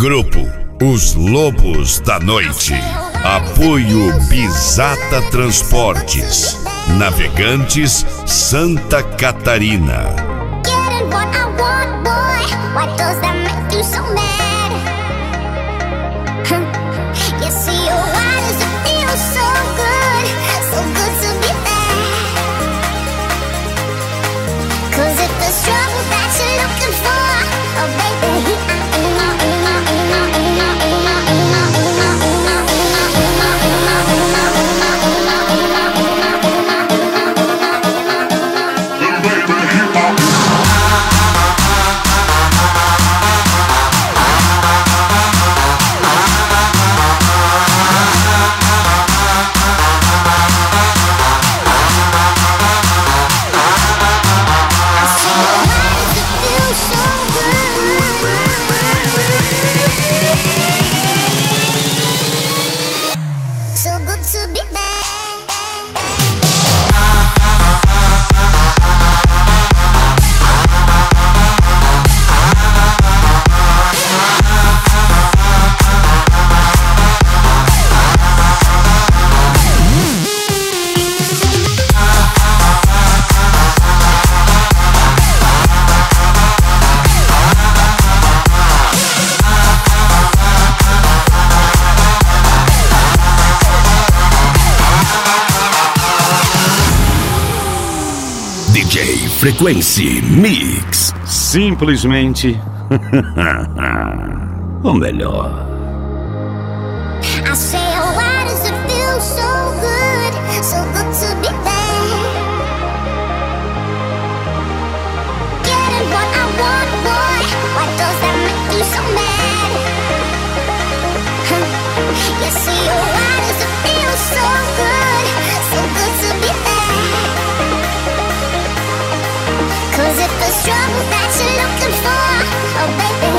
Grupo Os Lobos da Noite. Apoio Pisata Transportes. Navegantes Santa Catarina. DJ Frequency Mix. Simplesmente o melhor. I say, oh, why does it feel so good to be there? Getting what I want, boy, why does that make you so mad? You see, oh, why does it feel so good to be there? 'Cause if there's trouble that you're looking for, oh baby,